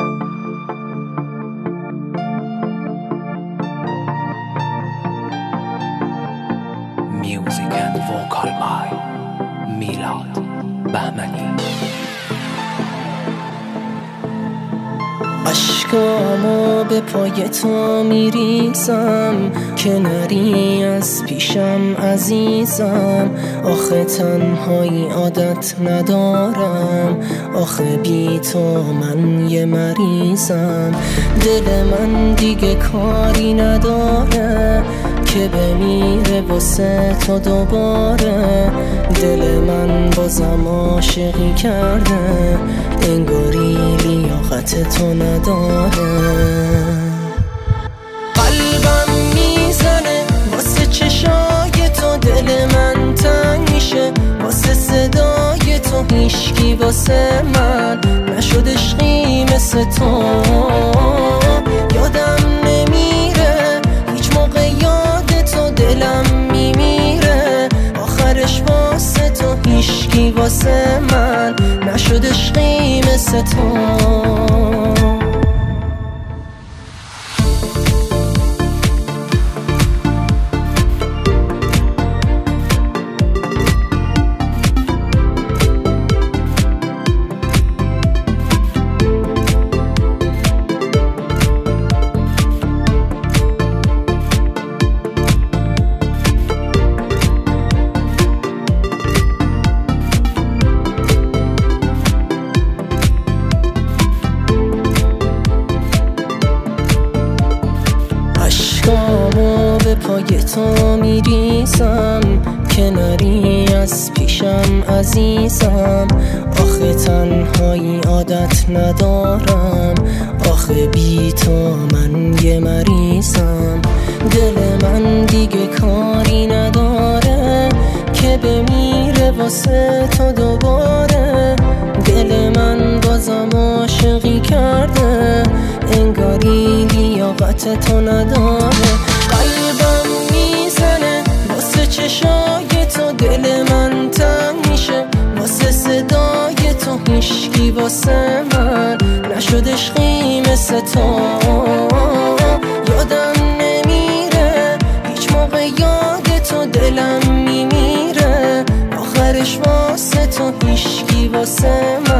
Music and vocal by میلاد بهمنی. اشکامو به پای تو میریزم که نری از پیشم عزیزم. آخه تنهایی عادت ندارم، آخه بی تو من یه مریضم. دل من دیگه کاری نداره که بمیره واسه تو دوباره. دل من بازم عاشقی کرده، انگاری لیاقت تو نداره. قلبم میزنه واسه چشای تو، دل من تنگ میشه واسه صدای تو. هیشکی واسه من نشد عشقی مثل تو. یادم نمیره هیچ موقع یاد تو، دلم میمیره آخرش واسه تو. هیشکی واسه من نشد عشقی مثل تو. اشکامو به پای تو میریزم که نری از پیشم عزیزم. آخه تنهایی عادت ندارم، آخه بی تو من یه مریضم. دل من دیگه کاری نداره که بمیره واسه تو دوباره. دل من بازم عاشقی کرده، انگاری لیاقت تو نداره. قلبم میزنه واسه چشای تو، دل من تنگ میشه واسه صدای تو. هیشکی واسه من نشد عشقی مثل تو. یادم نمیره هیچ موقع یاد تو، دلم میمیره آخرش واسه تو. هیشکی واسه من